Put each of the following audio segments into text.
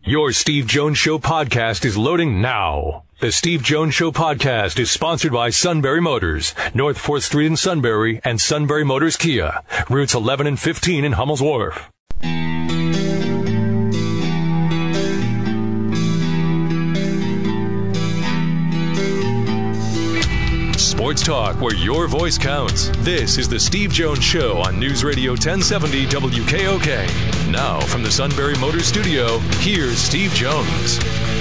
Your Steve Jones Show podcast is loading now. The Steve Jones Show podcast is sponsored by Sunbury Motors, North 4th Street in Sunbury, and Sunbury Motors Kia, routes 11 and 15 in Hummel's Wharf. Sports talk where your voice counts. This is the Steve Jones Show on News Radio 1070 WKOK. Now from the Sunbury Motors Studio, here's Steve Jones.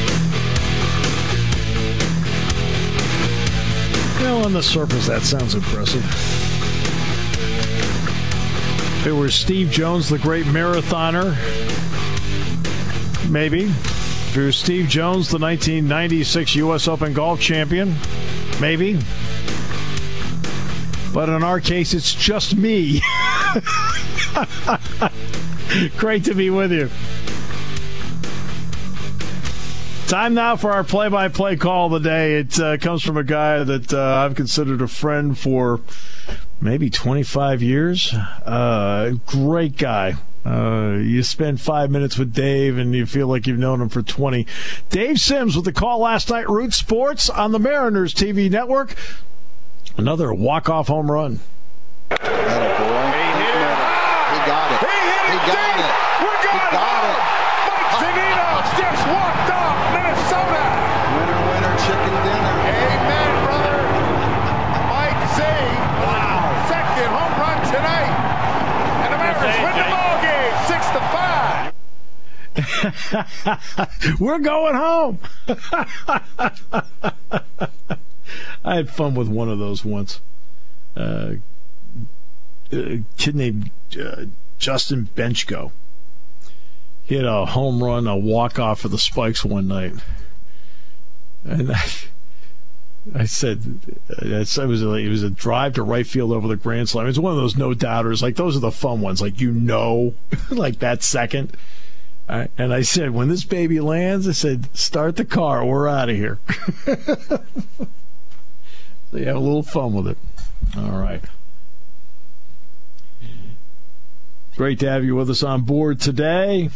Well, on the surface, that sounds impressive. If it were Steve Jones, the great marathoner, maybe. If it was Steve Jones, the 1996 U.S. Open golf champion, maybe. But in our case, it's just me. Great to be with you. Time now for our play-by-play call of the day. It comes from a guy that I've considered a friend for maybe 25 years. Great guy. You spend 5 minutes with Dave and you feel like you've known him for 20. Dave Sims with the call last night, Root Sports on the Mariners TV network. Another walk-off home run. He got it. He got it. He got it. Mike Zunino just walked off Minnesota. Winner, winner, chicken dinner. Amen, brother. Mike Z. Wow. Second home run tonight. And the Mariners win the ballgame 6-5. We're going home. I had fun with one of those once. A kid named Justin Benchko. He had a home run, a walk-off for the Spikes one night. And I said it was a drive to right field over the Grand Slam. It's one of those no-doubters. Like, those are the fun ones. Like, like that second. And I said, when this baby lands, I said, start the car. We're out of here. So you have a little fun with it. All right. Great to have you with us on board today.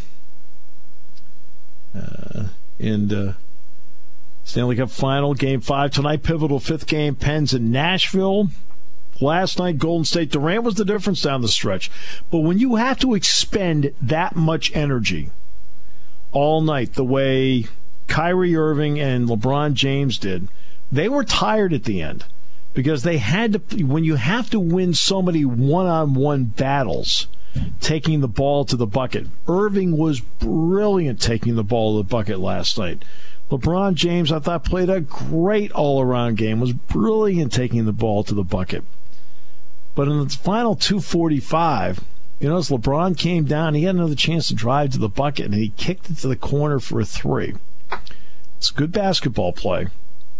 Stanley Cup Final, Game 5 tonight. Pivotal fifth game, Pens in Nashville. Last night, Golden State. Durant was the difference down the stretch. But when you have to expend that much energy all night, the way Kyrie Irving and LeBron James did, they were tired at the end because they had to. When you have to win so many one-on-one battles, taking the ball to the bucket. Irving was brilliant taking the ball to the bucket last night. LeBron James, I thought, played a great all-around game, was brilliant taking the ball to the bucket. But in the final 2:45, as LeBron came down, he had another chance to drive to the bucket, and he kicked it to the corner for a three. It's good basketball play.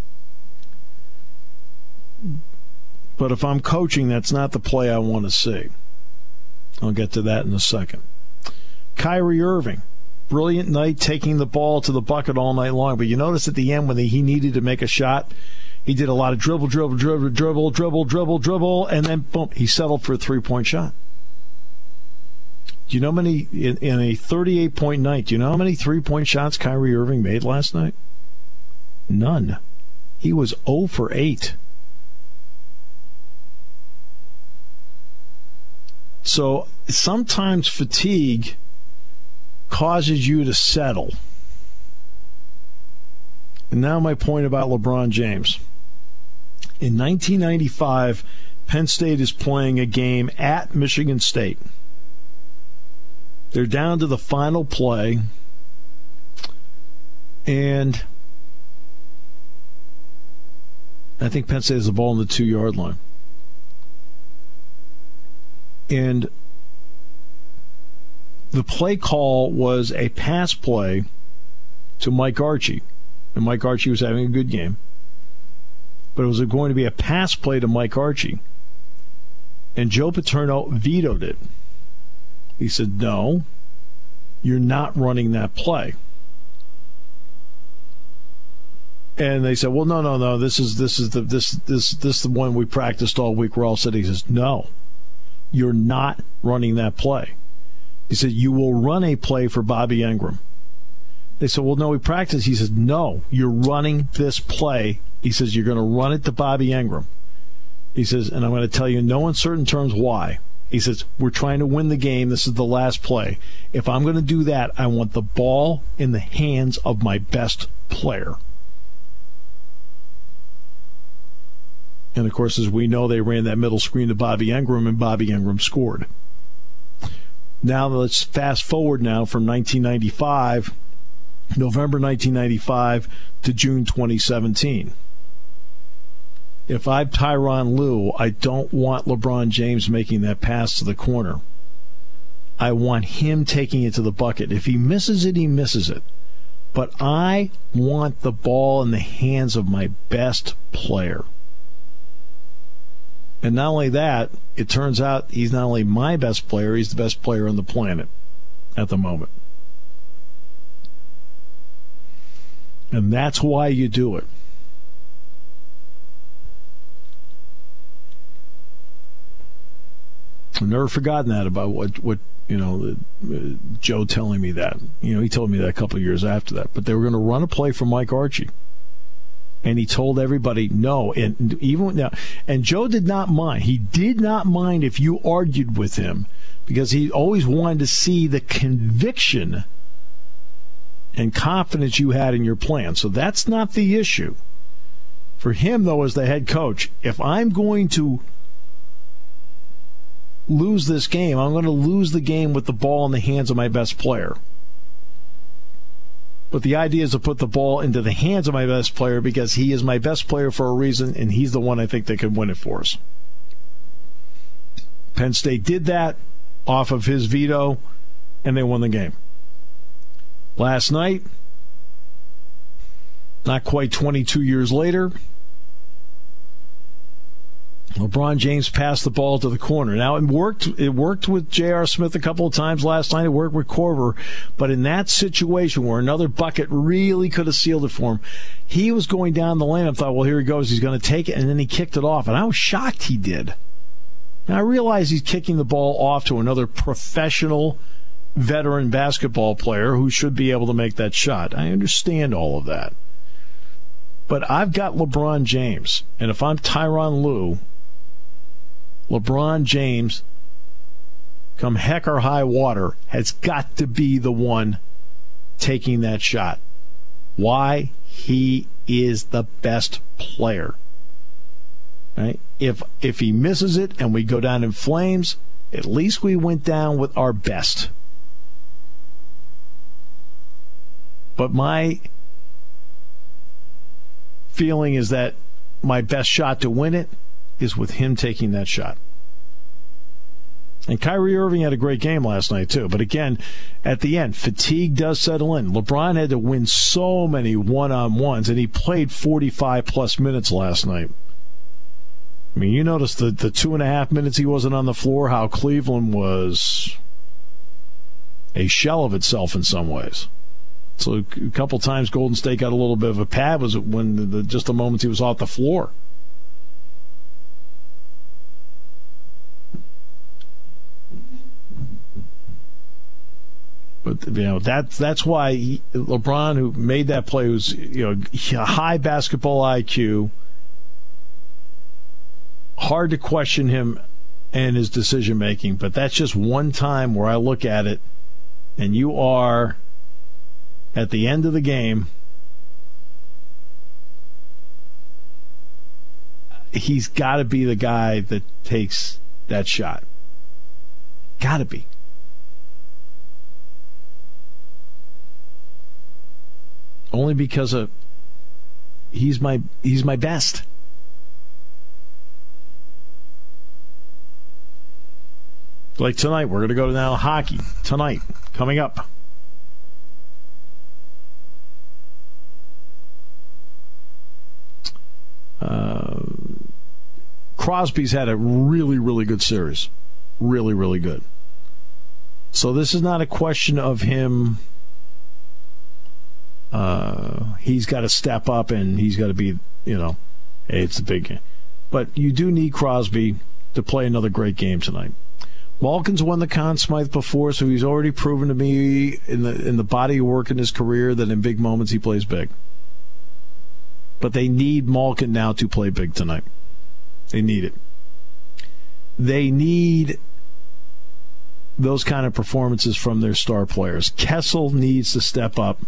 But if I'm coaching, that's not the play I want to see. I'll get to that in a second. Kyrie Irving, brilliant night taking the ball to the bucket all night long. But you notice at the end when he needed to make a shot, he did a lot of dribble, and then boom, he settled for a three-point shot. Do you know how many, in a 38-point night, do you know how many three-point shots Kyrie Irving made last night? None. He was 0 for 8. So sometimes fatigue causes you to settle. And now my point about LeBron James. In 1995, Penn State is playing a game at Michigan State. They're down to the final play, and I think Penn State has the ball on the 2-yard line. And the play call was a pass play to Mike Archie. And Mike Archie was having a good game. But it was going to be a pass play to Mike Archie. And Joe Paterno vetoed it. He said, no, you're not running that play. And they said, well, no, this is the one we practiced all week. We're all sitting. He says, no, you're not running that play. He said, you will run a play for Bobby Engram. They said, well, no, we practiced. He says, no, you're running this play. He says, you're going to run it to Bobby Engram. He says, and I'm going to tell you in no uncertain terms why. He says, we're trying to win the game. This is the last play. If I'm going to do that, I want the ball in the hands of my best player. And, of course, as we know, they ran that middle screen to Bobby Engram, and Bobby Engram scored. Now let's fast forward now from 1995, November 1995 to June 2017. If I'm Tyronn Lue, I don't want LeBron James making that pass to the corner. I want him taking it to the bucket. If he misses it, he misses it. But I want the ball in the hands of my best player. And not only that, it turns out he's not only my best player, he's the best player on the planet at the moment. And that's why you do it. I've never forgotten that about what Joe telling me that. He told me that a couple of years after that. But they were going to run a play for Mike Archie. And he told everybody no. And even now, and Joe did not mind. He did not mind if you argued with him because he always wanted to see the conviction and confidence you had in your plan. So that's not the issue. For him, though, as the head coach, if I'm going to lose this game, I'm going to lose the game with the ball in the hands of my best player. But the idea is to put the ball into the hands of my best player because he is my best player for a reason, and he's the one I think that can win it for us. Penn State did that off of his veto, and they won the game. Last night, not quite 22 years later, LeBron James passed the ball to the corner. Now, it worked with J.R. Smith a couple of times last night. It worked with Korver. But in that situation where another bucket really could have sealed it for him, he was going down the lane. I thought, well, here he goes. He's going to take it. And then he kicked it off. And I was shocked he did. Now, I realize he's kicking the ball off to another professional veteran basketball player who should be able to make that shot. I understand all of that. But I've got LeBron James. And if I'm Tyronn Lue, LeBron James, come heck or high water, has got to be the one taking that shot. Why? He is the best player. Right? If he misses it and we go down in flames, at least we went down with our best. But my feeling is that my best shot to win it is with him taking that shot. And Kyrie Irving had a great game last night, too. But again, at the end, fatigue does settle in. LeBron had to win so many one-on-ones, and he played 45-plus minutes last night. I mean, you noticed the 2.5 minutes he wasn't on the floor, how Cleveland was a shell of itself in some ways. So a couple times Golden State got a little bit of a pad was when just the moments he was off the floor. But that's why LeBron, who made that play, was a high basketball IQ. Hard to question him and his decision making, but that's just one time where I look at it, and you are at the end of the game. He's got to be the guy that takes that shot. Got to be. Only because of he's my best. Like tonight, we're going to go to now hockey tonight coming up. Crosby's had a really, really good series. Really, really good. So this is not a question of him. He's got to step up and he's got to be, hey, it's a big game. But you do need Crosby to play another great game tonight. Malkin's won the Conn Smythe before, so he's already proven to me in the body of work in his career that in big moments he plays big. But they need Malkin now to play big tonight. They need it. They need those kind of performances from their star players. Kessel needs to step up.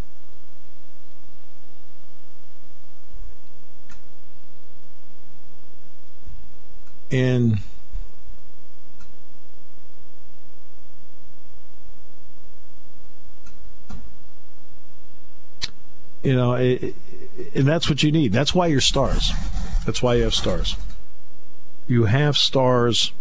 And and that's what you need. That's why you're stars. That's why you have stars. You have stars,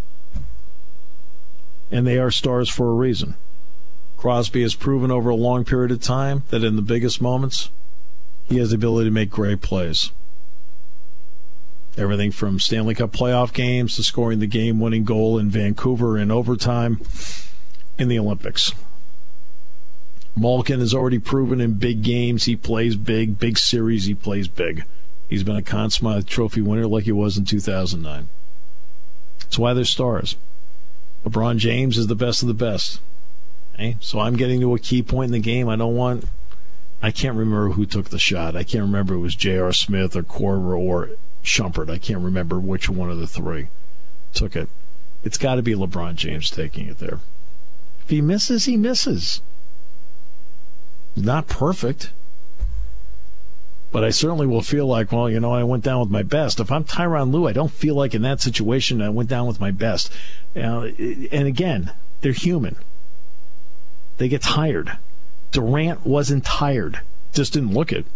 and they are stars for a reason. Crosby has proven over a long period of time that in the biggest moments, he has the ability to make great plays. Everything from Stanley Cup playoff games to scoring the game-winning goal in Vancouver in overtime in the Olympics. Malkin has already proven in big games he plays big. Big series, he plays big. He's been a Conn Smythe Trophy winner like he was in 2009. That's why they're stars. LeBron James is the best of the best. Okay? So I'm getting to a key point in the game. I can't remember who took the shot. I can't remember if it was J.R. Smith or Korver or Shumpert. I can't remember which one of the three took it. It's got to be LeBron James taking it there. If he misses, he misses. Not perfect. But I certainly will feel like, well, I went down with my best. If I'm Tyronn Lue, I don't feel like in that situation I went down with my best. And again, they're human. They get tired. Durant wasn't tired. Just didn't look it.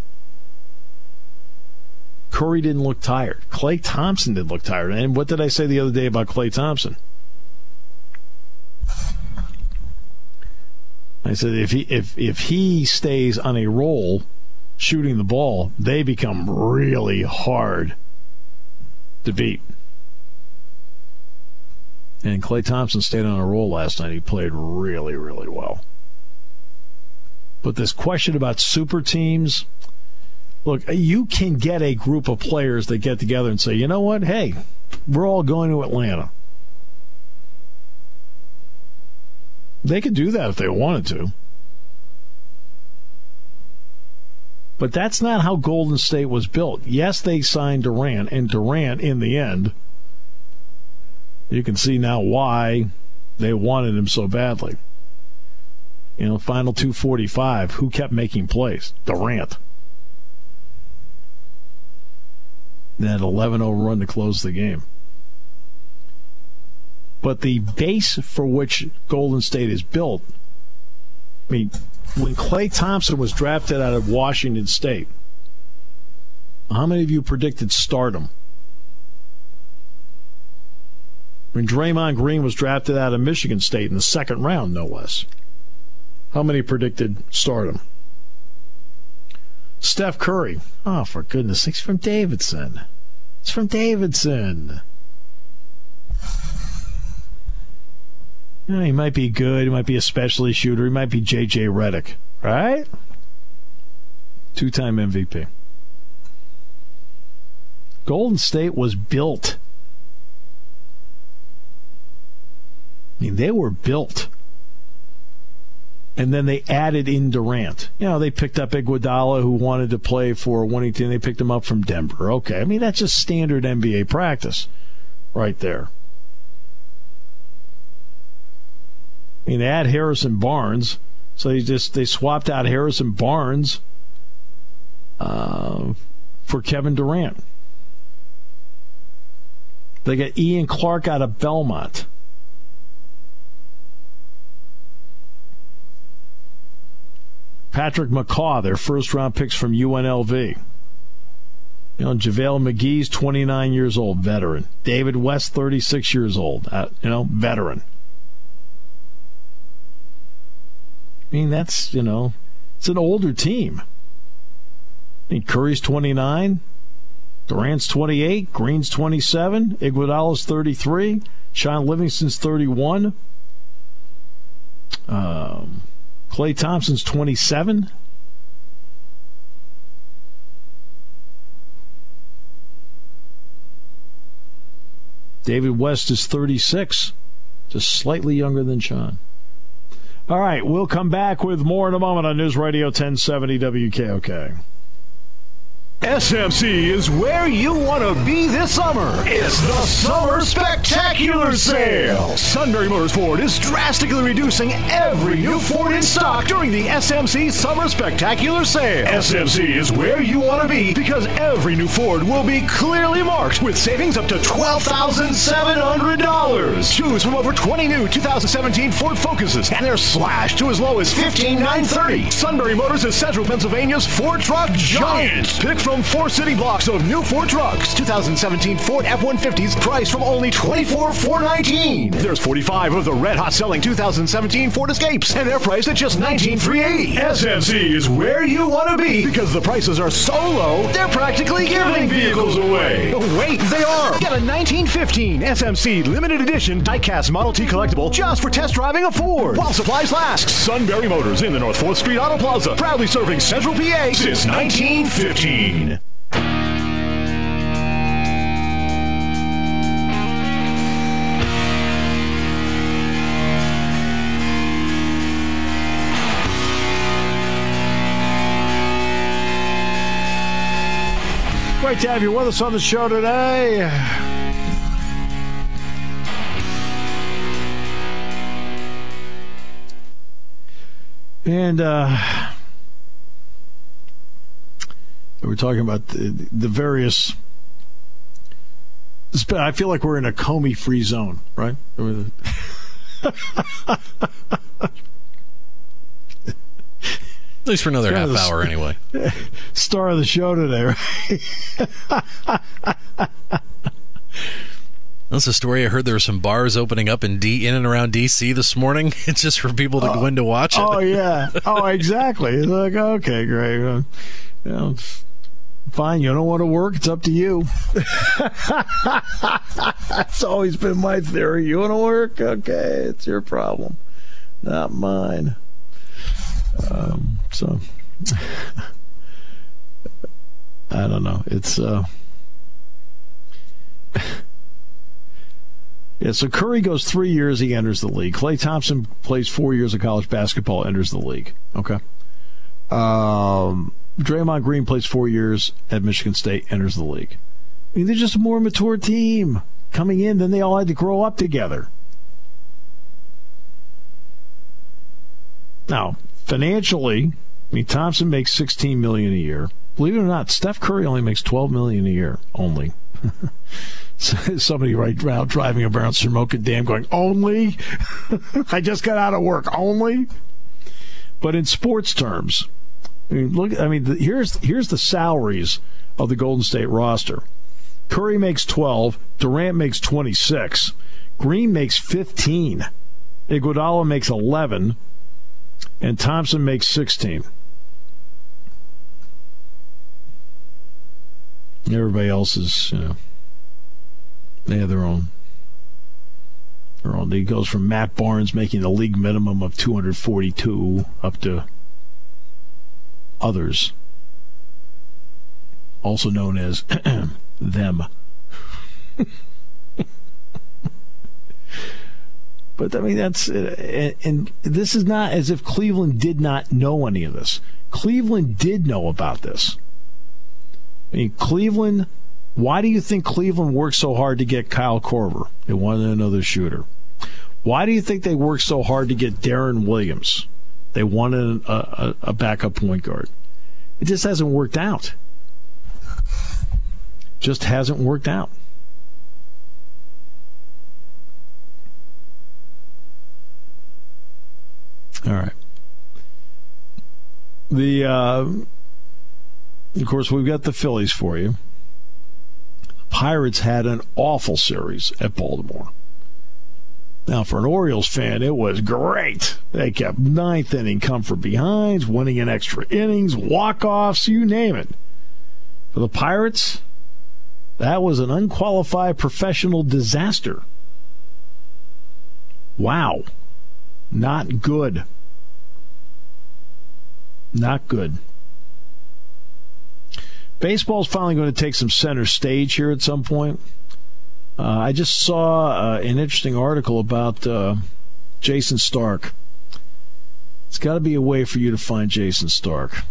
Curry didn't look tired. Klay Thompson didn't look tired. And what did I say the other day about Klay Thompson? I said if he stays on a roll shooting the ball, they become really hard to beat. And Klay Thompson stayed on a roll last night. He played really, really well. But this question about super teams, look, you can get a group of players that get together and say, you know what, hey, we're all going to Atlanta. They could do that if they wanted to. But that's not how Golden State was built. Yes, they signed Durant, and Durant, in the end, you can see now why they wanted him so badly. Final 245, who kept making plays? Durant. That 11-0 run to close the game. But the base for which Golden State is built, when Klay Thompson was drafted out of Washington State, how many of you predicted stardom? When Draymond Green was drafted out of Michigan State in the second round, no less, how many predicted stardom? Steph Curry. Oh, for goodness sakes, from Davidson. It's from Davidson. He might be good. He might be a specialty shooter. He might be J.J. Redick, right? 2-time MVP. Golden State was built. They were built. And then they added in Durant. They picked up Iguodala, who wanted to play for a winning team. They picked him up from Denver. Okay, that's just standard NBA practice right there. They had Harrison Barnes, so they swapped out Harrison Barnes for Kevin Durant. They got Ian Clark out of Belmont. Patrick McCaw, their first-round picks from UNLV. JaVale McGee's 29 years old, veteran. David West, 36 years old, veteran. That's, it's an older team. Curry's 29, Durant's 28, Green's 27, Iguodala's 33, Sean Livingston's 31, Klay Thompson's 27. David West is 36. Just slightly younger than Sean. All right, we'll come back with more in a moment on News Radio 1070 WKOK. SMC is where you want to be this summer. It's the Summer Spectacular Sale. Sunbury Motors Ford is drastically reducing every new Ford in stock during the SMC Summer Spectacular Sale. SMC is where you want to be because every new Ford will be clearly marked with savings up to $12,700. Choose from over 20 new 2017 Ford Focuses and they're slashed to as low as $15,930. Sunbury Motors is Central Pennsylvania's Ford Truck Giant. Pick from 4 city blocks of new Ford trucks. 2017 Ford F-150s priced from only $24,419. There's 45 of the red-hot selling 2017 Ford Escapes, and they're priced at just $19,380. SMC is where you want to be because the prices are so low, they're practically giving vehicles away. Wait, they are. Get a 1915 SMC limited edition die-cast Model T collectible just for test driving a Ford. While supplies last, Sunbury Motors in the North 4th Street Auto Plaza, proudly serving Central PA since 1915. Great to have you with us on the show today. And we're talking about the various. I feel like we're in a Comey-free zone, right? At least for another half hour, anyway. Star of the show today, right? That's a story. I heard there were some bars opening up in and around D.C. this morning. It's just for people to go in to watch it. Oh, yeah. Oh, exactly. It's like, okay, great. You know, fine, you don't want to work, it's up to you. That's always been my theory. You want to work? Okay, it's your problem, not mine. So I don't know. It's yeah. So Curry goes 3 years, he enters the league. Klay Thompson plays 4 years of college basketball, enters the league. Okay. Draymond Green plays 4 years at Michigan State, enters the league. I mean, they're just a more mature team coming in. Then they all had to grow up together. Now, financially, I mean, Thompson makes $16 million a year. Believe it or not, Steph Curry only makes $12 million a year only. Somebody right now driving around Smoking Dam going, only? I just got out of work, only? But in sports terms, I mean, look. I mean, here's the salaries of the Golden State roster. Curry makes 12, Durant makes 26, Green makes 15, Iguodala makes 11, and Thompson makes 16. Everybody else is, they have their own. It goes from Matt Barnes making the league minimum of $242 up to others, also known as them. But, I mean, that's... And this is not as if Cleveland did not know any of this. Cleveland did know about this. I mean, Cleveland... Why do you think Cleveland worked so hard to get Kyle Korver? They wanted another shooter. Why do you think they worked so hard to get Darren Williams? They wanted a backup point guard. It just hasn't worked out. Just hasn't worked out. All right. Of course, we've got the Phillies for you. Pirates had an awful series at Baltimore. Now, for an Orioles fan, it was great. They kept ninth inning come from behinds, winning in extra innings, walk-offs, you name it. For the Pirates, that was an unqualified professional disaster. Wow. Not good. Not good. Baseball's finally going to take some center stage here at some point. I just saw an interesting article about Jason Stark. It's got to be a way for you to find Jason Stark.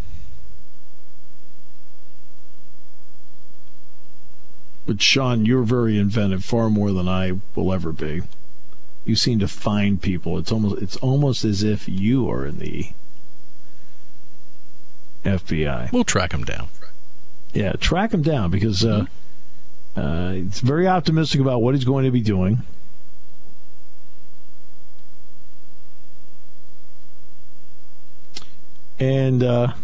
But Sean, you're very inventive, far more than I will ever be. You seem to find people. It's almost as if you are in the FBI. We'll track him down. Yeah, track him down because he's very optimistic about what he's going to be doing. And,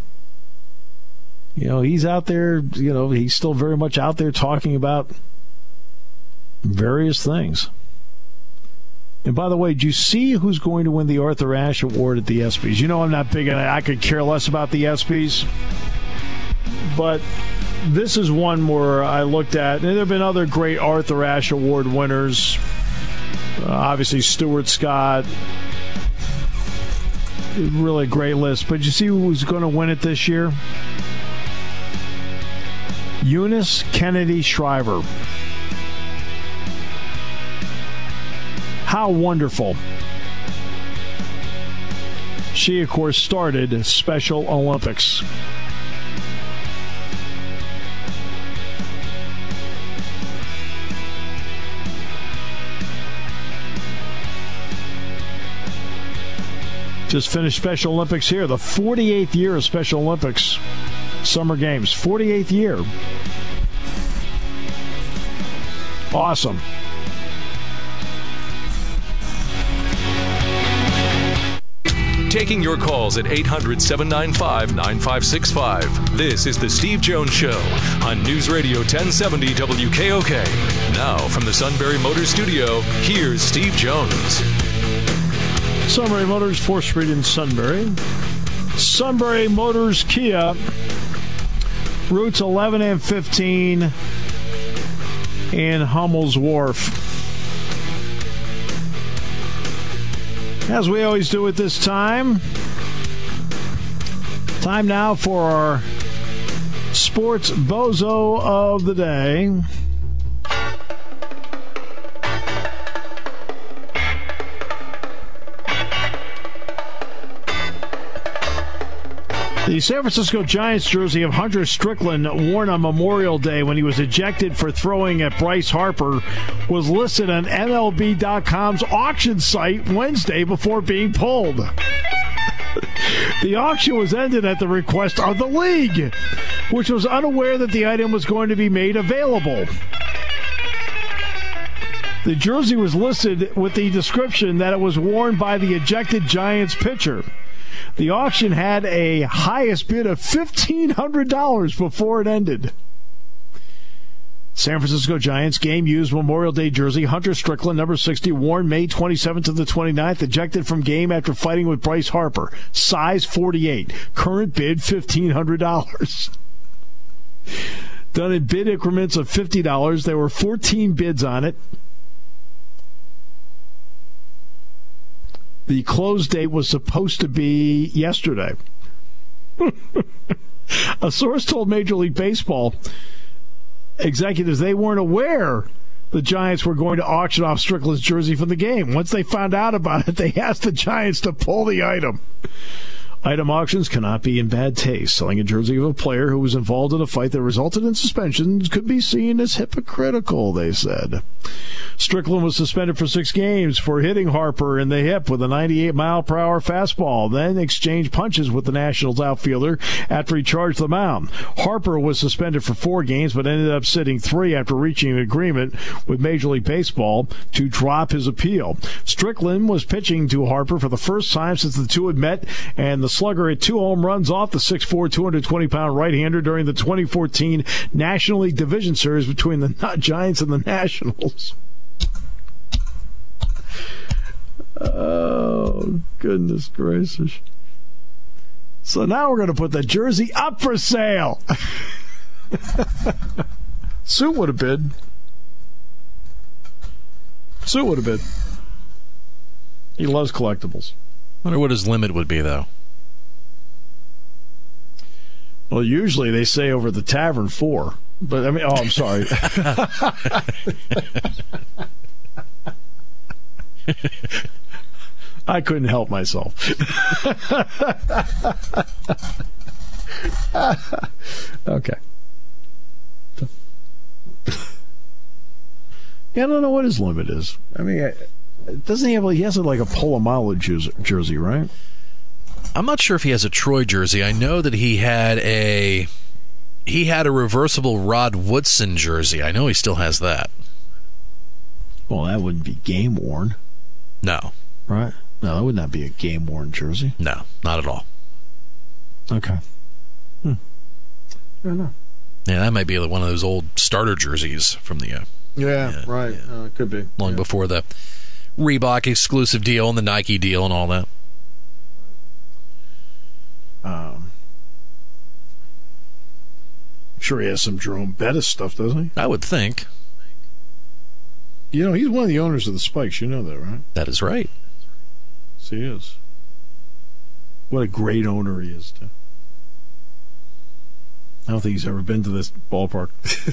he's out there, he's still very much out there talking about various things. And by the way, did you see who's going to win the Arthur Ashe Award at the ESPYs? I'm not big on it. I could care less about the ESPYs. But this is one where I looked at, and there have been other great Arthur Ashe Award winners. Obviously, Stuart Scott. Really a great list. But you see who's going to win it this year? Eunice Kennedy Shriver. How wonderful. She, of course, started Special Olympics. Just finished Special Olympics here. The 48th year of Special Olympics Summer Games. 48th year. Awesome. Taking your calls at 800-795-9565. This is the Steve Jones Show on News Radio 1070 WKOK. Now from the Sunbury Motors Studio, here's Steve Jones. Sunbury Motors, 4th Street in Sunbury. Sunbury Motors Kia, routes 11 and 15 in Hummel's Wharf. As we always do at this time now for our Sports Bozo of the Day. The San Francisco Giants jersey of Hunter Strickland, worn on Memorial Day when he was ejected for throwing at Bryce Harper, was listed on MLB.com's auction site Wednesday before being pulled. The auction was ended at the request of the league, which was unaware that the item was going to be made available. The jersey was listed with the description that it was worn by the ejected Giants pitcher. The auction had a highest bid of $1,500 before it ended. San Francisco Giants game-used Memorial Day jersey, Hunter Strickland, number 60, worn May 27th to the 29th, ejected from game after fighting with Bryce Harper. Size 48. Current bid, $1,500. Done in bid increments of $50. There were 14 bids on it. The close date was supposed to be yesterday. A source told Major League Baseball executives they weren't aware the Giants were going to auction off Strickland's jersey from the game. Once they found out about it, they asked the Giants to pull the item. Item auctions cannot be in bad taste. Selling a jersey of a player who was involved in a fight that resulted in suspension could be seen as hypocritical, they said. Strickland was suspended for 6 games for hitting Harper in the hip with a 98-mile-per-hour fastball, then exchanged punches with the Nationals outfielder after he charged the mound. Harper was suspended for 4 games but ended up sitting 3 after reaching an agreement with Major League Baseball to drop his appeal. Strickland was pitching to Harper for the first time since the two had met, and the slugger hit 2 home runs off the 6'4", 220-pound right-hander during the 2014 National League Division Series between the Giants and the Nationals. Oh, goodness gracious. So now we're going to put the jersey up for sale. Suit would have bid. Suit would have bid. He loves collectibles. I wonder what his limit would be, though. Well, usually they say over the tavern 4. But I mean, I'm sorry. I couldn't help myself. Okay. Yeah, I don't know what his limit is. I mean, doesn't he have? He has like a Polamalu jersey, right? I'm not sure if he has a Troy jersey. I know that he had a reversible Rod Woodson jersey. I know he still has that. Well, that wouldn't be game worn. No. Right? No, that would not be a game worn jersey. No, not at all. Okay. I don't know. Yeah, that might be one of those old starter jerseys from the right. It could be. Long before the Reebok exclusive deal and the Nike deal and all that. I'm sure he has some Jerome Bettis stuff, doesn't he? I would think. You know, he's one of the owners of the Spikes. You know that, right? That is right. Yes, he is. What a great owner he is, too. I don't think he's ever been to this ballpark.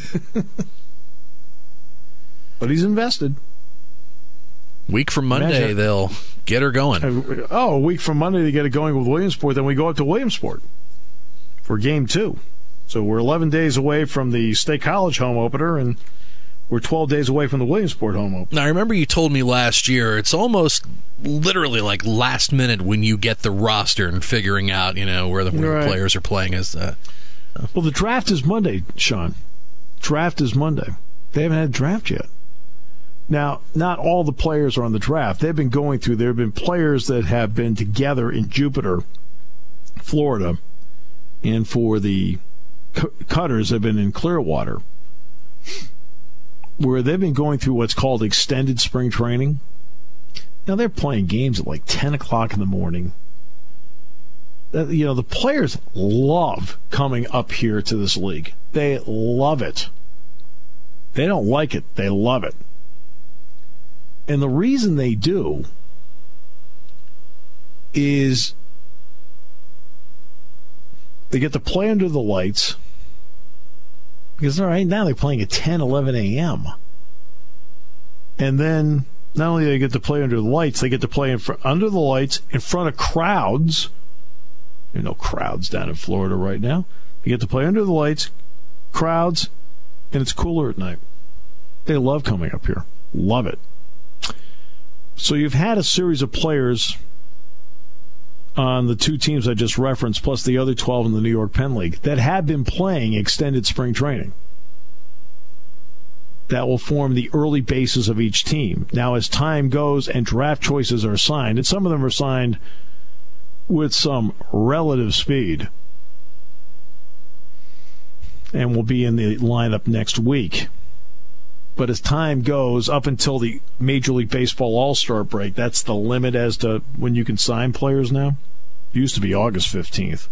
But he's invested. Week from Monday, they'll get her going. A week from Monday to get it going with Williamsport. Then we go up to Williamsport for Game 2. So we're 11 days away from the State College home opener, and we're 12 days away from the Williamsport home opener. Now, I remember you told me last year, it's almost literally like last minute when you get the roster and figuring out, where the players are playing. Well, the draft is Monday, Sean. Draft is Monday. They haven't had a draft yet. Now, not all the players are on the draft. They've been going through. There have been players that have been together in Jupiter, Florida, and for the Cutters have been in Clearwater, where they've been going through what's called extended spring training. Now, they're playing games at like 10 o'clock in the morning. The players love coming up here to this league. They love it. They don't like it. They love it. And the reason they do is they get to play under the lights because right now they're playing at 10, 11 a.m. And then not only do they get to play under the lights, they get to play under the lights in front of crowds. There are no crowds down in Florida right now. You get to play under the lights, crowds, and it's cooler at night. They love coming up here. Love it. So you've had a series of players on the two teams I just referenced, plus the other 12 in the New York Penn League, that have been playing extended spring training. That will form the early bases of each team. Now, as time goes and draft choices are signed, and some of them are signed with some relative speed, and will be in the lineup next week. But as time goes, up until the Major League Baseball All-Star break, that's the limit as to when you can sign players now. It used to be August 15th.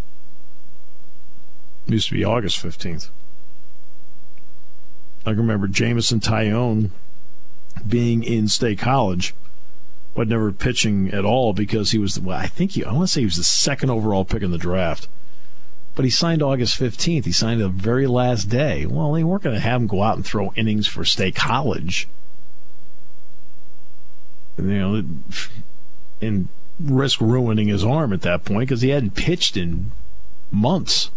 I can remember Jameson Taillon being in State College, but never pitching at all because he was, I want to say he was the second overall pick in the draft. But he signed August 15th. He signed the very last day. Well, they weren't going to have him go out and throw innings for State College. And risk ruining his arm at that point because he hadn't pitched in months.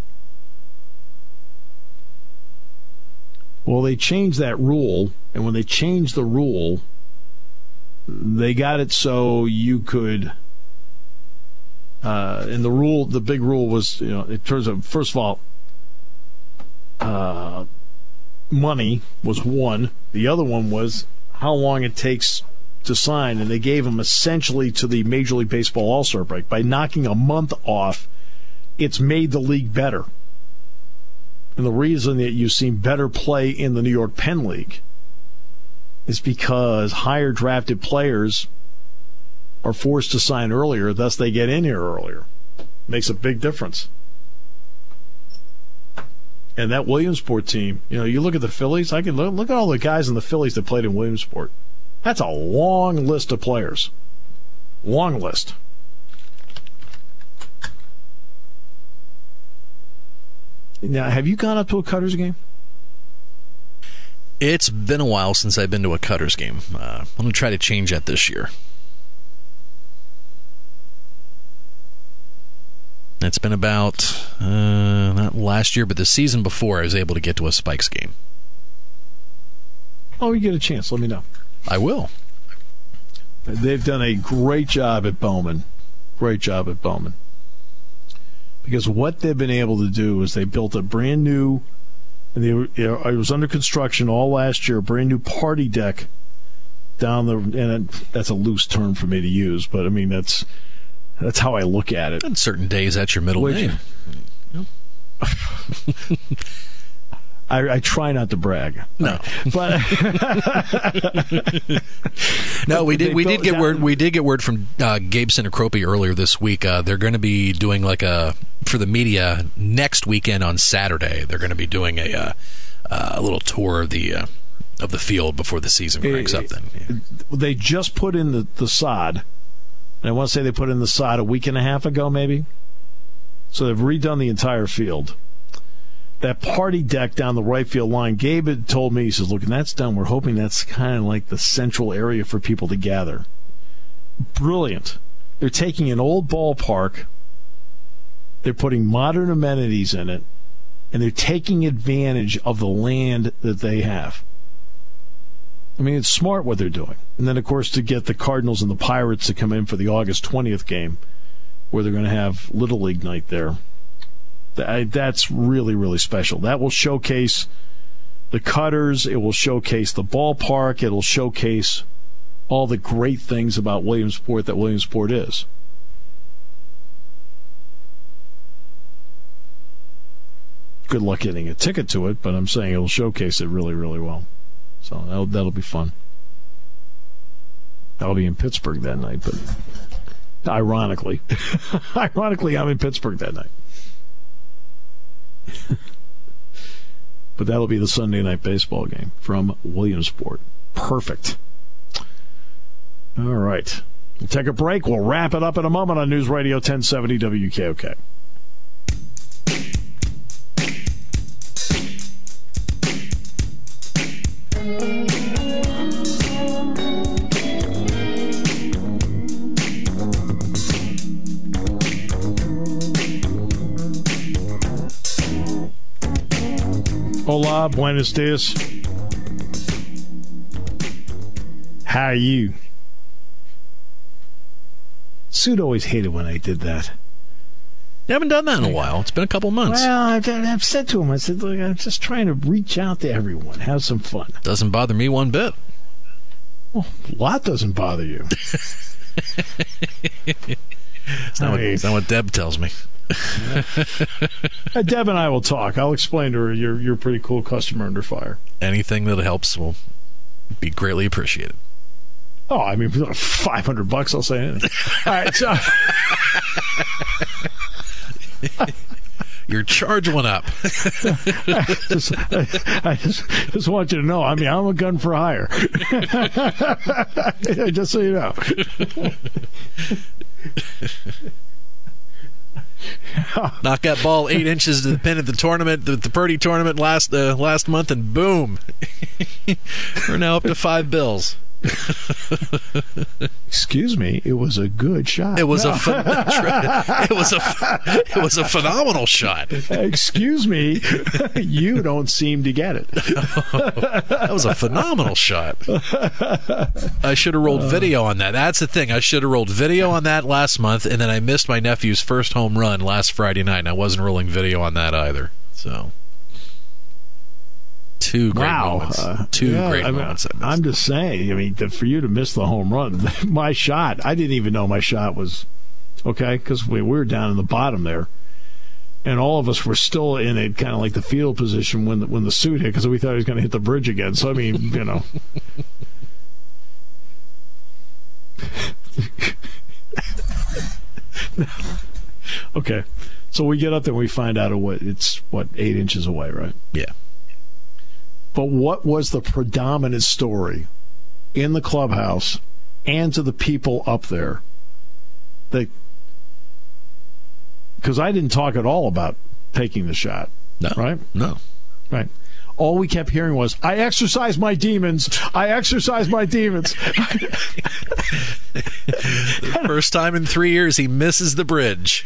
Well, they changed that rule, and when they changed the rule, they got it so you could... and the big rule was, in terms of, first of all, money was one. The other one was how long it takes to sign, and they gave them essentially to the Major League Baseball All-Star break. By knocking a month off, it's made the league better. And the reason that you've seen better play in the New York Penn League is because higher drafted players are forced to sign earlier, thus they get in here earlier. Makes a big difference. And that Williamsport team, you look at the Phillies, I can look at all the guys in the Phillies that played in Williamsport. That's a long list of players. Long list. Now, have you gone up to a Cutters game? It's been a while since I've been to a Cutters game. I'm going to try to change that this year. It's been about, not last year, but the season before I was able to get to a Spikes game. Oh, you get a chance. Let me know. I will. They've done a great job at Bowman. Great job at Bowman. Because what they've been able to do is they built a brand new, it was under construction all last year, a brand new party deck down the, and that's a loose term for me to use, but I mean, that's how I look at it. On certain days, that's your middle name. I try not to brag. No, but no, we did get word from Gabe Sinacropi earlier this week. They're going to be doing for the media next weekend on Saturday. They're going to be doing a little tour of the field before the season cranks up. Then they just put in the sod. And I want to say they put in the sod a week and a half ago, maybe. So they've redone the entire field. That party deck down the right field line, Gabe had told me, he says, look, when that's done, we're hoping that's kind of like the central area for people to gather. Brilliant. They're taking an old ballpark, they're putting modern amenities in it, and they're taking advantage of the land that they have. I mean, it's smart what they're doing. And then, of course, to get the Cardinals and the Pirates to come in for the August 20th game, where they're going to have Little League night there. That's really, really special. That will showcase the Cutters. It will showcase the ballpark. It'll showcase all the great things about Williamsport that Williamsport is. Good luck getting a ticket to it, but I'm saying it'll showcase it really, really well. So that'll be fun. I'll be in Pittsburgh that night, but ironically, I'm in Pittsburgh that night. But that'll be the Sunday night baseball game from Williamsport. Perfect. All right. We'll take a break. We'll wrap it up in a moment on News Radio 1070 WKOK. Hola, buenos dias. How are you? Suit always hated when I did that. You haven't done that in a while. It's been a couple months. Well, I've said to him, I said, look, I'm just trying to reach out to everyone, have some fun. Doesn't bother me one bit. Well, a lot doesn't bother you. It's not what Deb tells me. Deb and I will talk. I'll explain to her you're a pretty cool customer under fire. Anything that helps will be greatly appreciated. Oh, I mean, $500, I'll say anything. All right, so your charge went up. I just want you to know, I mean, I'm a gun for hire. Just so you know. Knock that ball 8 inches to the pin at the tournament, the Purdy tournament last month, and boom, we're now up to $5. Excuse me, it was a good shot. It was a phenomenal shot. Excuse me, you don't seem to get it. That was a phenomenal shot. I should have rolled video on that. That's the thing. I should have rolled video on that last month, and then I missed my nephew's first home run last Friday night, and I wasn't rolling video on that either. So, two great moments. Great moments. I'm just saying, I mean, for you to miss the home run, my shot, I didn't even know my shot was okay, because we were down in the bottom there. And all of us were still in a kind of like the field position when the suit hit, because we thought he was going to hit the bridge again. So, I mean, you know. Okay. So we get up there and we find out it's 8 inches away, right? Yeah. But what was the predominant story in the clubhouse and to the people up there? Because I didn't talk at all about taking the shot. No. Right? No. Right. all we kept hearing was, I exercise my demons. I exercise my demons. First time in 3 years he misses the bridge.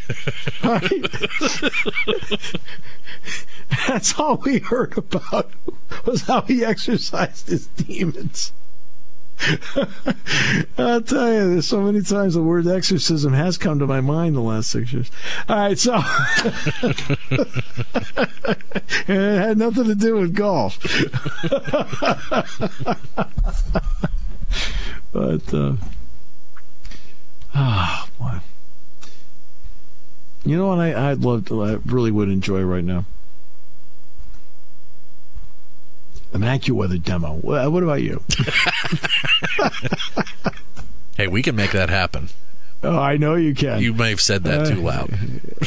That's all we heard about was how he exercised his demons. I'll tell you, there's so many times the word exorcism has come to my mind the last 6 years. All right, so it had nothing to do with golf. But boy. You know what I really would enjoy right now? An AccuWeather demo. What about you? Hey, we can make that happen. Oh, I know you can. You may have said that too loud.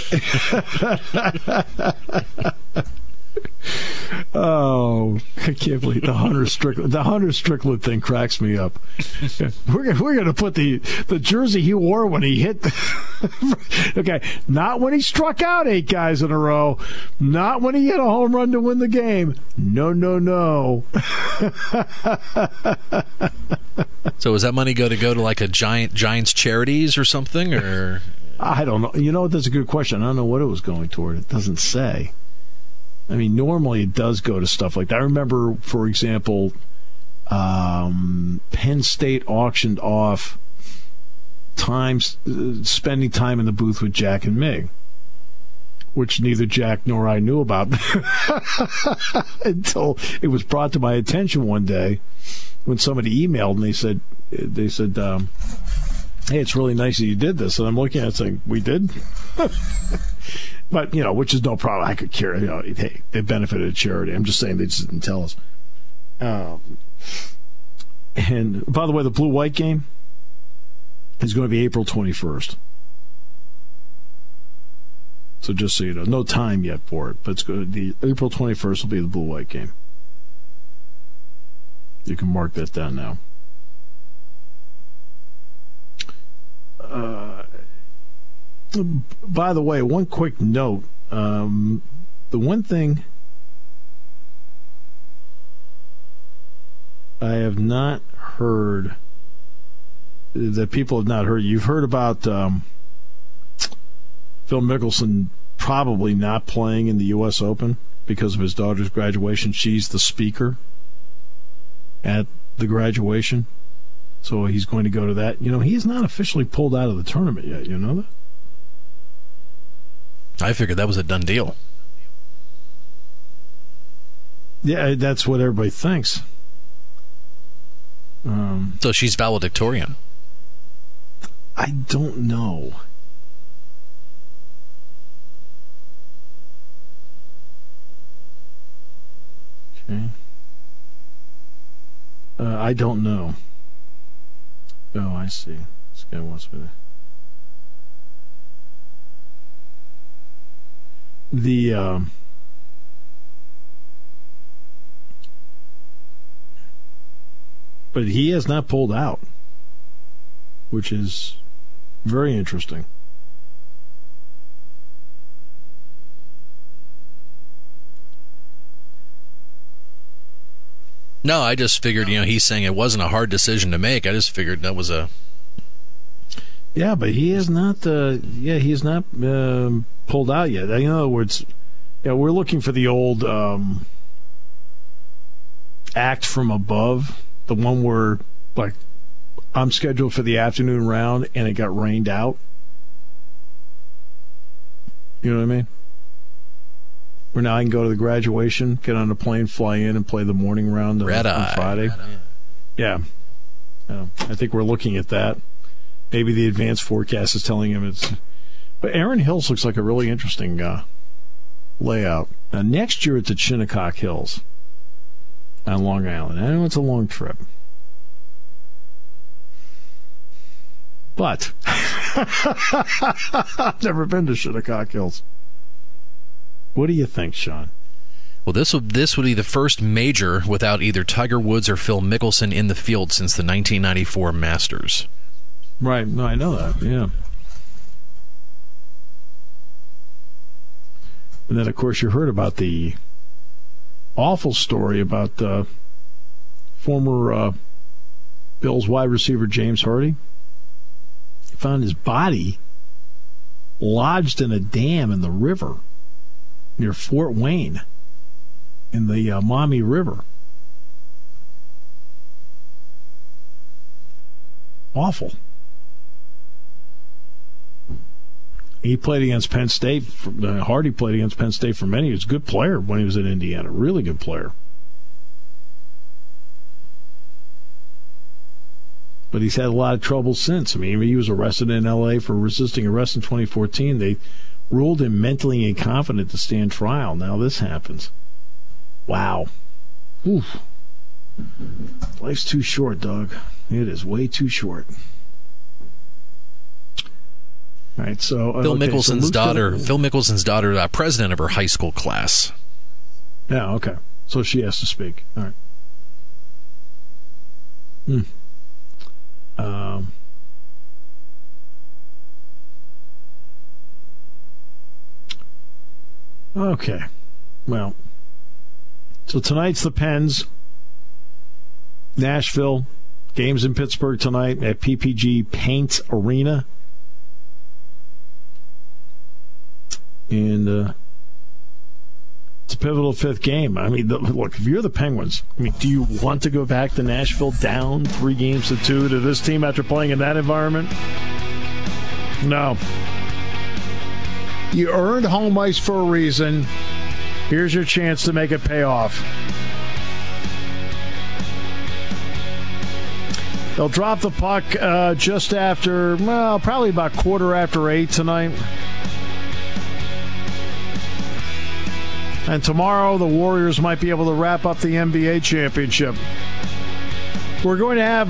Oh, I can't believe the Hunter Strickland thing cracks me up. We're gonna put the jersey he wore when he hit. Okay, not when he struck out 8 guys in a row, not when he hit a home run to win the game. No. So is that money go to like a Giants charities or something, or? I don't know. You know what? That's a good question. I don't know what it was going toward. It doesn't say. I mean, normally it does go to stuff like that. I remember, for example, Penn State auctioned off spending time in the booth with Jack and Mig, which neither Jack nor I knew about until it was brought to my attention one day when somebody emailed and they said, hey, it's really nice that you did this. And I'm looking at it saying, we did? But, which is no problem. I could care. Hey, they benefited a charity. I'm just saying they just didn't tell us. And, by the way, the blue-white game is going to be April 21st. So just so you know, no time yet for it, but it's going to be April 21st will be the blue-white game. You can mark that down now. By the way, one quick note. The one thing I have not heard that people have not heard, you've heard about Phil Mickelson probably not playing in the U.S. Open because of his daughter's graduation. She's the speaker at the graduation. So he's going to go to that. He is not officially pulled out of the tournament yet. You know that? I figured that was a done deal. Yeah, that's what everybody thinks. So she's valedictorian. I don't know. Okay. I don't know. Oh, I see. This guy wants me to... But he has not pulled out, which is very interesting. No, I just figured, he's saying it wasn't a hard decision to make. I just figured that was a... Yeah, but he is not, he is not pulled out yet. In other words, we're looking for the old act from above, the one where, like, I'm scheduled for the afternoon round and it got rained out. You know what I mean? Where now I can go to the graduation, get on a plane, fly in, and play the morning round on Friday. Yeah. I think we're looking at that. Maybe the advanced forecast is telling him it's... But Erin Hills looks like a really interesting layout. Now, next year it's at Shinnecock Hills on Long Island. I know it's a long trip. But I've never been to Shinnecock Hills. What do you think, Sean? Well, this would be the first major without either Tiger Woods or Phil Mickelson in the field since the 1994 Masters. Right. No, I know that. Yeah. And then, of course, you heard about the awful story about former Bills wide receiver James Hardy. He found his body lodged in a dam in the river near Fort Wayne in the Maumee River. Awful. He played against Penn State. Hardy played against Penn State for many years. Good player when he was at Indiana. Really good player. But he's had a lot of trouble since. I mean, he was arrested in L.A. for resisting arrest in 2014. They ruled him mentally incompetent to stand trial. Now this happens. Wow. Oof. Life's too short, dog. It is way too short. All right, so Phil Mickelson's daughter, president of her high school class. Yeah, okay. So she has to speak. All right. Okay. Well, so tonight's the Pens. Nashville. Games in Pittsburgh tonight at PPG Paints Arena. And it's a pivotal fifth game. I mean, look, if you're the Penguins, I mean, do you want to go back to Nashville down 3-2 to this team after playing in that environment? No. You earned home ice for a reason. Here's your chance to make it pay off. They'll drop the puck just after, probably about 8:15 tonight. And tomorrow, the Warriors might be able to wrap up the NBA championship. We're going to have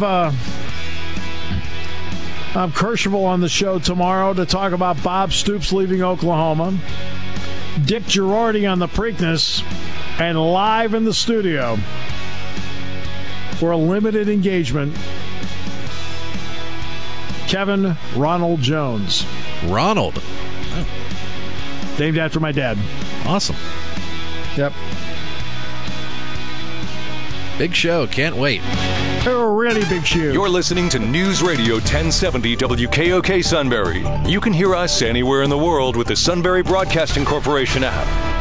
Kercheval on the show tomorrow to talk about Bob Stoops leaving Oklahoma. Dick Girardi on the Preakness. And live in the studio for a limited engagement, Kevin Ronald Jones. Ronald. Oh. Named after my dad. Awesome. Yep. Big show. Can't wait. A really big show. You're listening to News Radio 1070 WKOK Sunbury. You can hear us anywhere in the world with the Sunbury Broadcasting Corporation app.